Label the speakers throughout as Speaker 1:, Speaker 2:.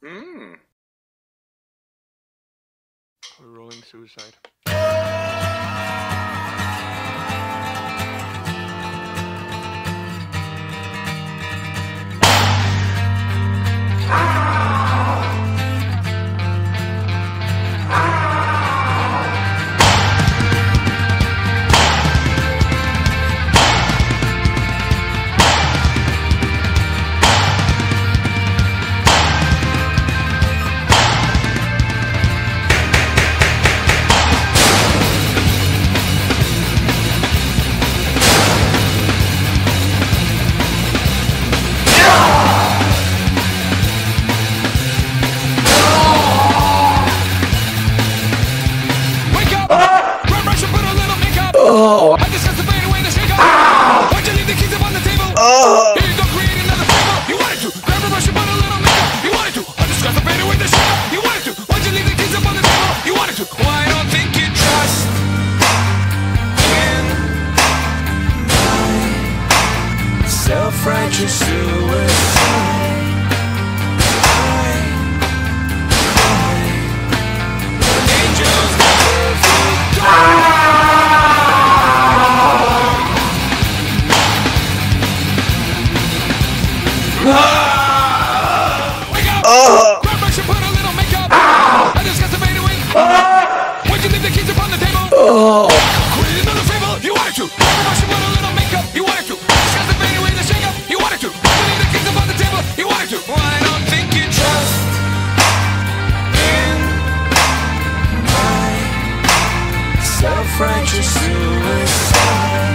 Speaker 1: Hmm. Rolling suicide.
Speaker 2: Oh! I just got to fade away the shake up. Why'd you leave the keys up on the table? Here you go, create another fable. You wanted to grab a brush and put a little makeup. You wanted to. I just got to fade away the shake up. You wanted to. Why'd you leave the keys up on the table? You wanted to. Well, I don't think you trust in my self-righteous suicide. Angels deserve to die. Wake up! Grab brush and put a little makeup. I just got to fade away. Why'd you leave the keys upon the table? Create another fable. You wanted to. Grab a brush and put a little makeup. You wanted to. I just got to fade away the shake up. You wanted to. Why'd you leave the keys upon the table? You wanted to. Well, I don't think you trust in my self-righteous suicide.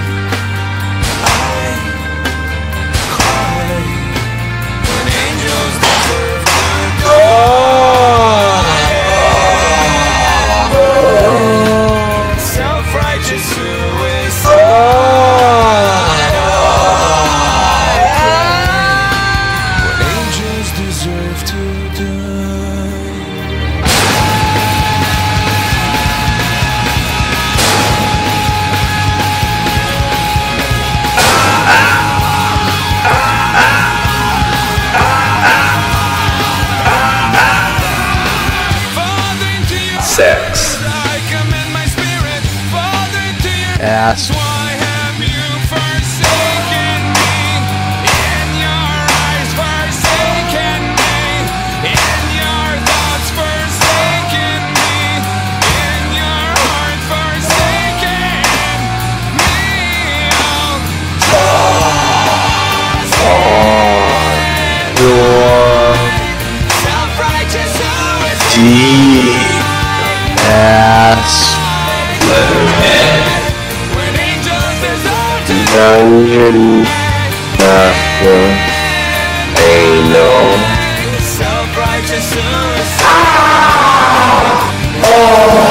Speaker 2: Self-righteous suicide. What angels deserve to die.
Speaker 3: Sex. Ass.
Speaker 2: Why have you forsaken me? In your eyes forsaken me. In your thoughts forsaken me. In your heart forsaken me. Self-righteous suicide.
Speaker 3: Deep ass. Dungeon Master Anal.
Speaker 2: Self-righteous suicide.